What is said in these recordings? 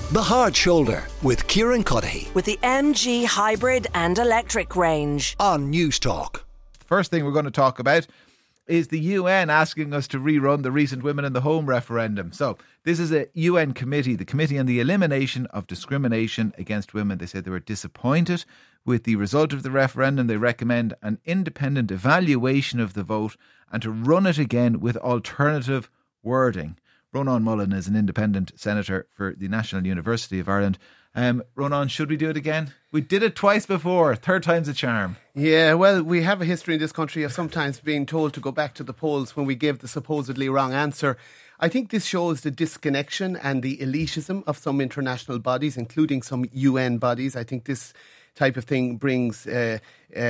The Hard Shoulder with Kieran Cuddihy with the MG hybrid and electric range on News Talk. First thing we're going to talk about is the UN asking us to rerun the recent Women in the Home referendum. So this is a UN committee, the Committee on the Elimination of Discrimination Against Women. They said they were disappointed with the result of the referendum. They recommend an independent evaluation of the vote and to run it again with alternative wording. Ronan Mullen is an independent senator for the National University of Ireland. Ronan, should we do it again? We did it twice before. Third time's a charm. Yeah, well, we have a history in this country of sometimes being told to go back to the polls when we give the supposedly wrong answer. I think this shows the disconnection and the elitism of some international bodies, including some UN bodies. I think this type of thing brings the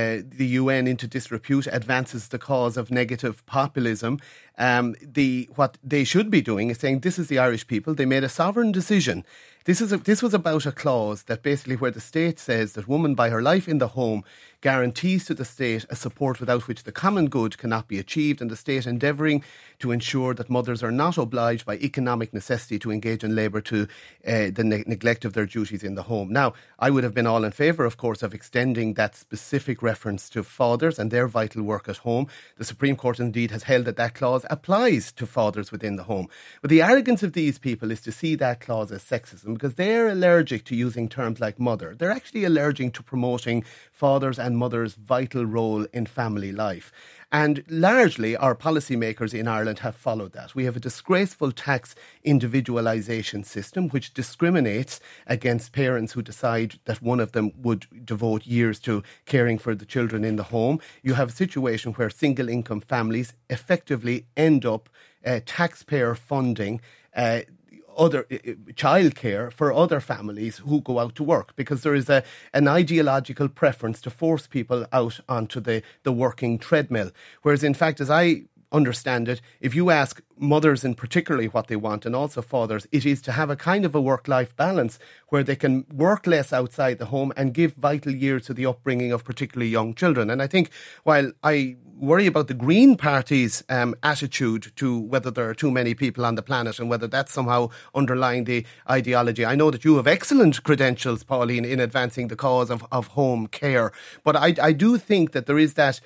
UN into disrepute, advances the cause of negative populism. What they should be doing is saying, this is the Irish people. They made a sovereign decision. This was about a clause that basically where the state says that woman by her life in the home guarantees to the state a support without which the common good cannot be achieved, and the state endeavouring to ensure that mothers are not obliged by economic necessity to engage in labour to the neglect of their duties in the home. Now, I would have been all in favour, of course, of extending that specific reference to fathers and their vital work at home. The Supreme Court indeed has held that that clause applies to fathers within the home. But the arrogance of these people is to see that clause as sexism, because they're allergic to using terms like mother. They're actually allergic to promoting fathers and mothers' vital role in family life. And largely, our policymakers in Ireland have followed that. We have a disgraceful tax individualisation system which discriminates against parents who decide that one of them would devote years to caring for the children in the home. You have a situation where single income families effectively end up taxpayer funding other childcare for other families who go out to work, because there is an ideological preference to force people out onto the working treadmill. Whereas in fact, as I understand it, if you ask mothers in particularly what they want, and also fathers, it is to have a kind of a work-life balance where they can work less outside the home and give vital years to the upbringing of particularly young children. And I think while I worry about the Green Party's attitude to whether there are too many people on the planet and whether that's somehow underlying the ideology, I know that you have excellent credentials, Pauline, in advancing the cause of home care. But I do think that there is that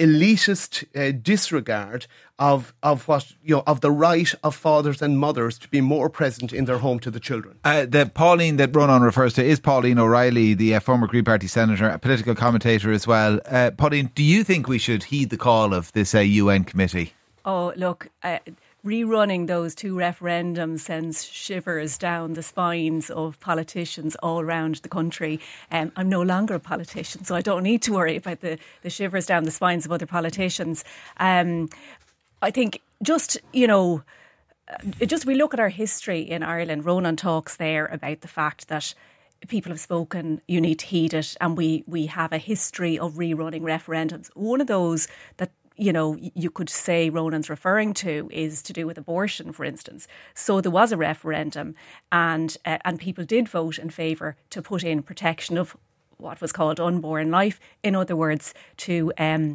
elitist disregard of what, you know, of the right of fathers and mothers to be more present in their home to the children. The Pauline that Ronan refers to is Pauline O'Reilly, the former Green Party senator, a political commentator as well. Pauline, do you think we should heed the call of this UN committee? Oh, look, rerunning those two referendums sends shivers down the spines of politicians all around the country. I'm no longer a politician, so I don't need to worry about the shivers down the spines of other politicians. I think just we look at our history in Ireland. Ronan talks there about the fact that people have spoken, you need to heed it, and we have a history of rerunning referendums. One of those that you could say Ronan's referring to is to do with abortion, for instance. So there was a referendum and people did vote in favour to put in protection of what was called unborn life. In other words, to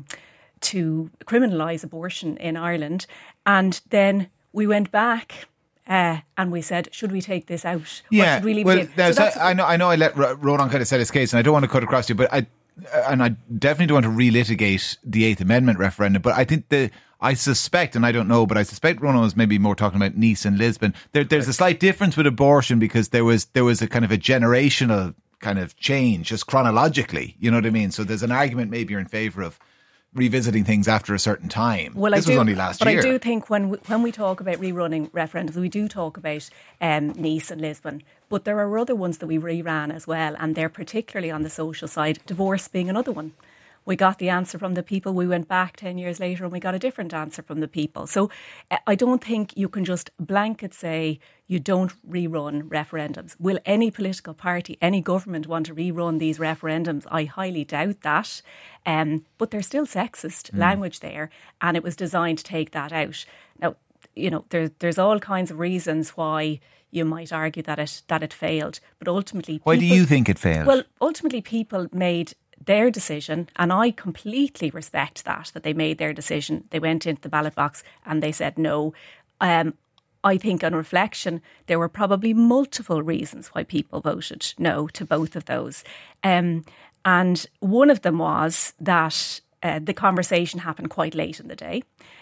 criminalise abortion in Ireland. And then we went back and we said, should we take this out? Yeah, or should we leave it in? I know I let Ronan kind of set his case, and I don't want to cut across you, but I definitely don't want to relitigate the Eighth Amendment referendum, but I think I suspect, and I don't know, but I suspect Ronan was maybe more talking about Nice and Lisbon. There's a slight difference with abortion because there was a kind of a generational kind of change, just chronologically, you know what I mean? So there's an argument maybe you're in favour of revisiting things after a certain time. Well, this was only last year. But I do think when we talk about rerunning referendums, we do talk about Nice and Lisbon. But there are other ones that we reran as well, and they're particularly on the social side, divorce being another one. We got the answer from the people. We went back 10 years later and we got a different answer from the people. So I don't think you can just blanket say you don't rerun referendums. Will any political party, any government want to rerun these referendums? I highly doubt that. But there's still sexist language there, and it was designed to take that out. Now, there's all kinds of reasons why you might argue that it failed. But ultimately... Why do you think it failed? Well, ultimately people made their decision, and I completely respect that they made their decision. They went into the ballot box and they said no. I think on reflection, there were probably multiple reasons why people voted no to both of those. And one of them was that the conversation happened quite late in the day.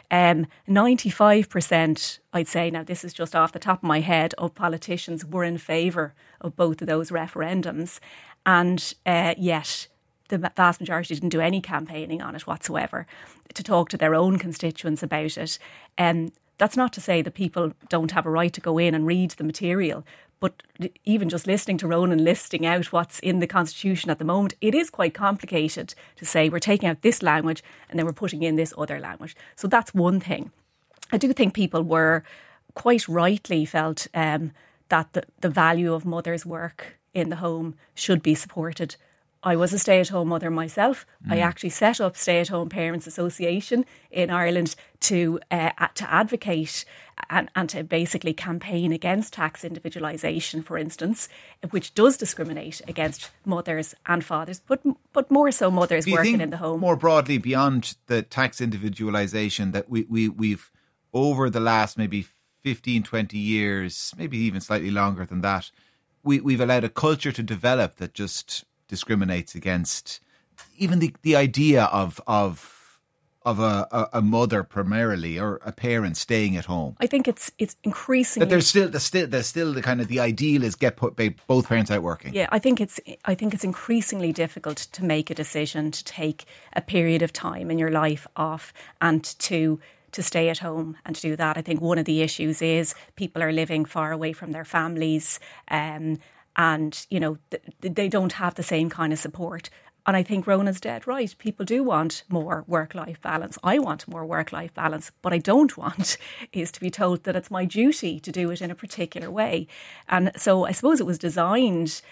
95%, I'd say, now this is just off the top of my head, of politicians were in favour of both of those referendums. And yet the vast majority didn't do any campaigning on it whatsoever to talk to their own constituents about it. That's not to say that people don't have a right to go in and read the material, but even just listening to Ronan listing out what's in the Constitution at the moment, it is quite complicated to say we're taking out this language and then we're putting in this other language. So that's one thing. I do think people were quite rightly felt that the value of mother's work in the home should be supported. I was a stay-at-home mother myself. I actually set up Stay-at-Home Parents Association in Ireland to advocate and to basically campaign against tax individualisation, for instance, which does discriminate against mothers and fathers, but more so mothers working in the home. More broadly, beyond the tax individualisation, that we've over the last maybe 15, 20 years, maybe even slightly longer than that, we've allowed a culture to develop that just discriminates against even the idea of a mother primarily, or a parent staying at home. I think it's increasingly that there's still the kind of the ideal is get both parents out working. Yeah, I think it's increasingly difficult to make a decision to take a period of time in your life off and to stay at home and to do that. I think one of the issues is people are living far away from their families, and, you know, they don't have the same kind of support. And I think Ronan's dead right. People do want more work-life balance. I want more work-life balance. What I don't want is to be told that it's my duty to do it in a particular way. And so I suppose it was designed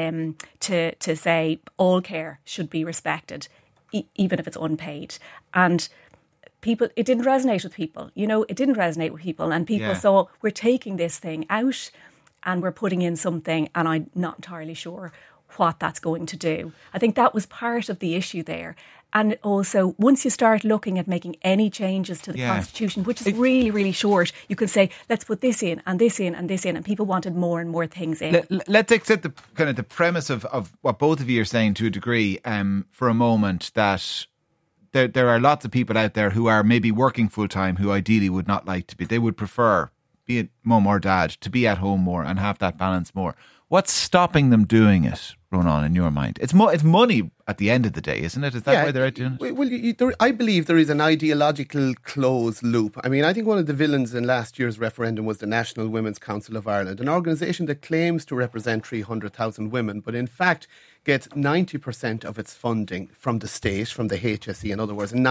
to say all care should be respected, even if it's unpaid. And people, it didn't resonate with people. You know, it didn't resonate with people. And people saw, we're taking this thing out and we're putting in something, and I'm not entirely sure what that's going to do. I think that was part of the issue there. And also, once you start looking at making any changes to the Constitution, which is really, really short, you can say, let's put this in and this in and this in, and people wanted more and more things in. Let's accept the kind of the premise of what both of you are saying to a degree for a moment, that there are lots of people out there who are maybe working full-time who ideally would not like to be. They would prefer, be it mum or dad, to be at home more and have that balance more. What's stopping them doing it, Ronan, in your mind? It's money at the end of the day, isn't it? Is that why they're out doing it? Well, I believe there is an ideological closed loop. I mean, I think one of the villains in last year's referendum was the National Women's Council of Ireland, an organisation that claims to represent 300,000 women, but in fact gets 90% of its funding from the state, from the HSE, in other words, and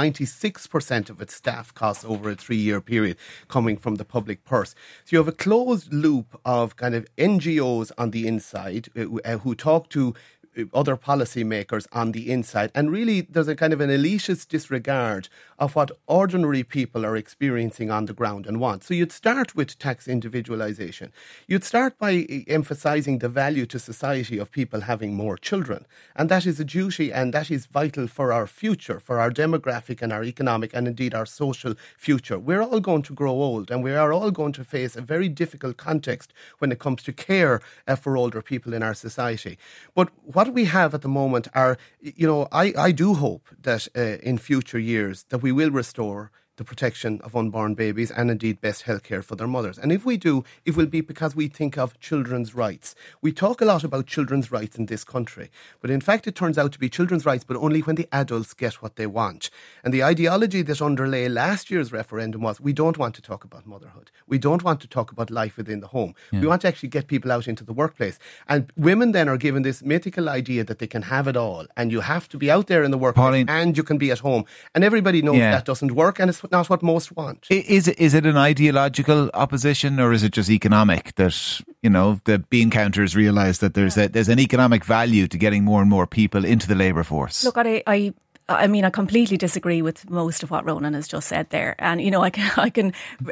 96% of its staff costs over a 3-year period coming from the public purse. So you have a closed loop of kind of NGOs on the inside who talk to other policymakers on the inside, and really there's a kind of an elitist disregard of what ordinary people are experiencing on the ground and want. So you'd start with tax individualisation. You'd start by emphasising the value to society of people having more children, and that is a duty, and that is vital for our future, for our demographic and our economic and indeed our social future. We're all going to grow old, and we are all going to face a very difficult context when it comes to care for older people in our society. But what we have at the moment are, you know, I do hope that in future years that we will restore the protection of unborn babies and indeed best healthcare for their mothers. And if we do, it will be because we think of children's rights. We talk a lot about children's rights in this country, but in fact it turns out to be children's rights, but only when the adults get what they want. And the ideology that underlay last year's referendum was, we don't want to talk about motherhood. We don't want to talk about life within the home. Yeah. We want to actually get people out into the workplace. And women then are given this mythical idea that they can have it all, and you have to be out there in the workplace, Pauline, and you can be at home. And everybody knows that doesn't work, and it's not what most want. Is it an ideological opposition, or is it just economic, that, you know, the bean counters realise that there's an economic value to getting more and more people into the labour force? Look, I mean, I completely disagree with most of what Ronan has just said there. And, you know, I can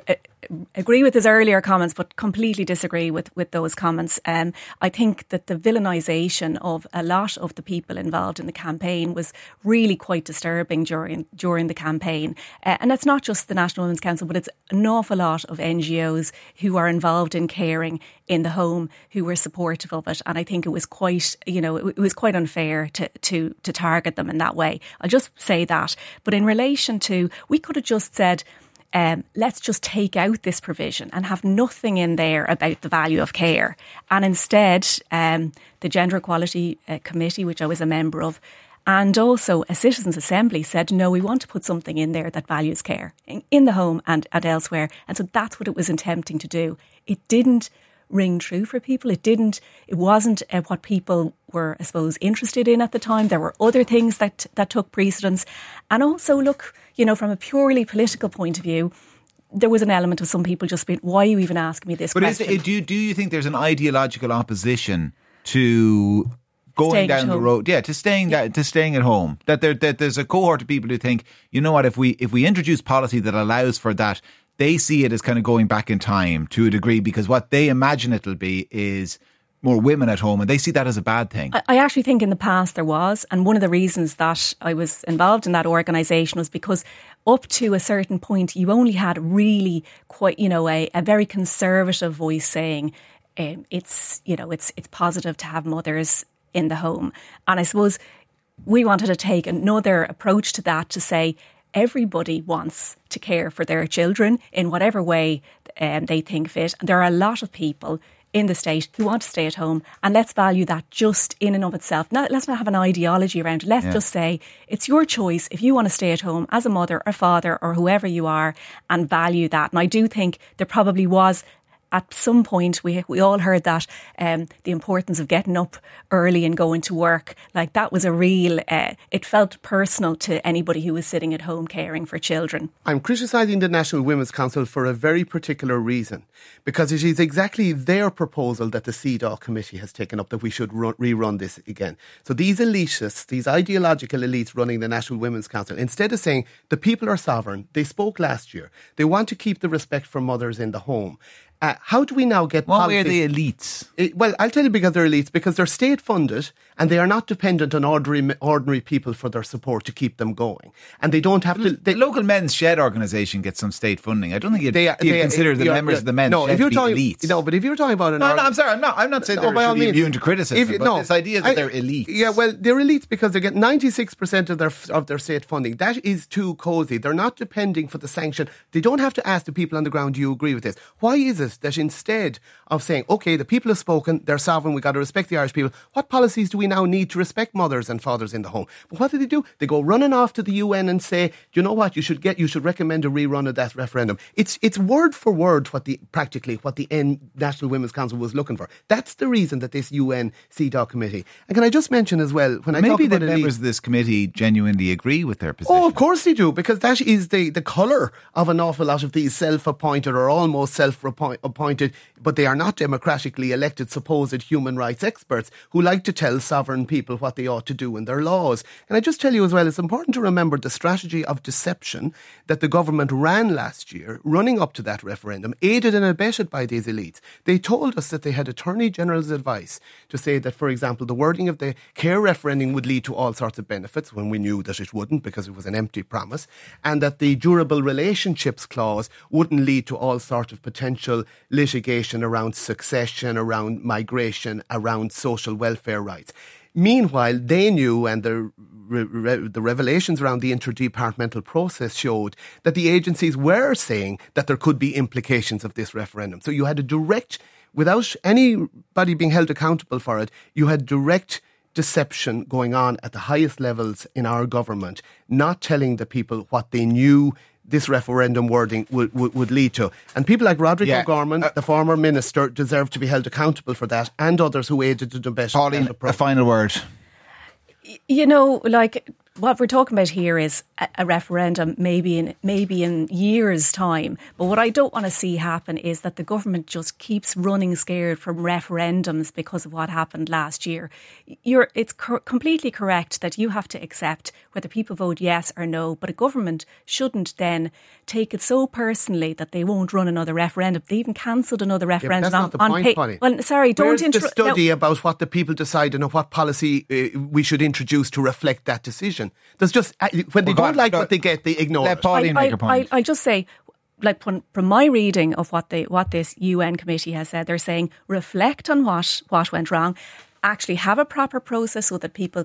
agree with his earlier comments, but completely disagree with those comments. I think that the villainisation of a lot of the people involved in the campaign was really quite disturbing during the campaign. And it's not just the National Women's Council, but it's an awful lot of NGOs who are involved in caring in the home who were supportive of it. And I think it was quite, it was quite unfair to target them in that way. I'll just say that. But in relation to, we could have just said, let's just take out this provision and have nothing in there about the value of care. And instead, the Gender Equality Committee, which I was a member of, and also a citizens' assembly said, no, we want to put something in there that values care in the home and elsewhere. And so that's what it was attempting to do. It didn't ring true for people. It wasn't what people were, I suppose, interested in at the time. There were other things that took precedence. And also, look, from a purely political point of view, there was an element of some people just being, why are you even asking me this question? But do you think there's an ideological opposition to going staying down the road, to staying at home? That there's a cohort of people who think, you know what, if we introduce policy that allows for that, they see it as kind of going back in time to a degree, because what they imagine it'll be is more women at home, and they see that as a bad thing. I actually think in the past there was, and one of the reasons that I was involved in that organisation was because up to a certain point you only had really quite, a very conservative voice saying it's positive to have mothers in the home. And I suppose we wanted to take another approach to that, to say everybody wants to care for their children in whatever way they think fit. And there are a lot of people in the state who want to stay at home, and let's value that just in and of itself. Let's not have an ideology around it. Let's just say it's your choice if you want to stay at home as a mother or father or whoever you are, and value that. And I do think there probably was, at some point, we all heard that the importance of getting up early and going to work, like that was a real, it felt personal to anybody who was sitting at home caring for children. I'm criticising the National Women's Council for a very particular reason, because it is exactly their proposal that the CEDAW committee has taken up, that we should rerun this again. So these elitists, these ideological elites running the National Women's Council, instead of saying the people are sovereign, they spoke last year, they want to keep the respect for mothers in the home. How do we now get What politics? way are they elites? Well, I'll tell you because they're elites, because they're state-funded and they are not dependent on ordinary people for their support to keep them going. And they don't have to... The local men's shed organisation gets some state funding. I don't think you'd consider the members of the men's shed to be elites. No, but if you're talking about... I'm sorry, I'm not saying they should be immune to criticism, but this idea that they're elites. Yeah, well, they're elites because they get 96% of their state funding. That is too cosy. They're not depending for the sanction. They don't have to ask the people on the ground, do you agree with this? Why is it that instead of saying, OK, the people have spoken, they're sovereign, we've got to respect the Irish people, what policies do we now need to respect mothers and fathers in the home? But what do? They go running off to the UN and say, do you know what, you should recommend a rerun of that referendum. It's word for word what the National Women's Council was looking for. That's the reason that this UN CEDAW committee. And can I just mention as well, when I talk about maybe the members of this committee genuinely agree with their position. Oh, of course they do, because that is the colour of an awful lot of these self-appointed or almost self-appointed, but they are not democratically elected supposed human rights experts who like to tell sovereign people what they ought to do in their laws. And I just tell you as well, it's important to remember the strategy of deception that the government ran last year, running up to that referendum, aided and abetted by these elites. They told us that they had Attorney General's advice to say that, for example, the wording of the care referendum would lead to all sorts of benefits, when we knew that it wouldn't, because it was an empty promise, and that the durable relationships clause wouldn't lead to all sorts of potential litigation around succession, around migration, around social welfare rights. Meanwhile, they knew, and the revelations around the interdepartmental process showed that the agencies were saying that there could be implications of this referendum. So you had a direct, without anybody being held accountable for it, you had direct deception going on at the highest levels in our government, not telling the people what they knew this referendum wording would lead to. And people like Roderick O'Gorman, the former minister, deserve to be held accountable for that, and others who aided to abet. Pauline, a final word. what we're talking about here is a referendum maybe in years' time. But what I don't want to see happen is that the government just keeps running scared from referendums because of what happened last year. It's completely correct that you have to accept whether people vote yes or no, but a government shouldn't then take it so personally that they won't run another referendum. They even cancelled another referendum. That's not the point, Polly. Well, sorry, don't Where's interrupt. the study about what the people decide and what policy we should introduce to reflect that decision? There's just when they don't like what they get, they ignore Let it. Pauline make her point. I just say, like from my reading of what this UN committee has said, they're saying reflect on what went wrong, actually have a proper process so that people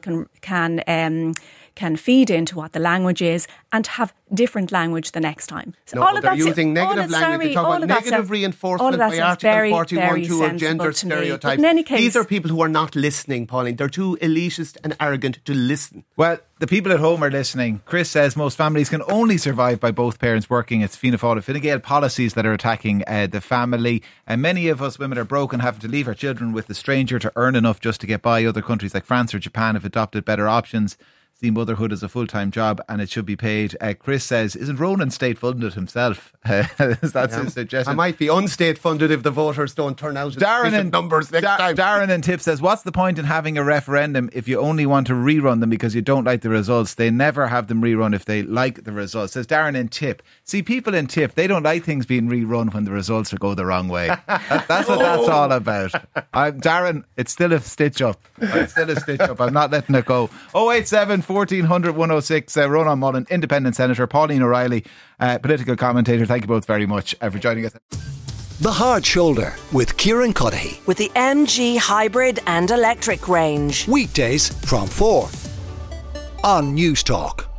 can feed into what the language is and have different language the next time. So no, they're using negative language. They talk about negative reinforcement by Article 41.2 of gender stereotypes. In any case, these are people who are not listening, Pauline. They're too elitist and arrogant to listen. Well, the people at home are listening. Chris says most families can only survive by both parents working. It's Fianna Fáil and Fine Gael policies that are attacking the family. And many of us women are broken, having to leave our children with a stranger to earn enough just to get by. Other countries like France or Japan have adopted better options. See motherhood as a full-time job and it should be paid. Chris says, isn't Ronan state-funded himself? That's his suggestion. I might be unstate-funded if the voters don't turn out in numbers next time. Darren in Tip says, what's the point in having a referendum if you only want to rerun them because you don't like the results? They never have them rerun if they like the results. Says Darren in Tip. See, people in Tip, they don't like things being rerun when the results go the wrong way. That's what that's all about. Darren, it's still a stitch-up. I'm not letting it go. 087 1400 106. Ronan Mullen, Independent Senator. Pauline O'Reilly, political commentator. Thank you both very much for joining us. The Hard Shoulder with Kieran Cuddihy. With the MG hybrid and electric range. Weekdays from 4 on News Talk.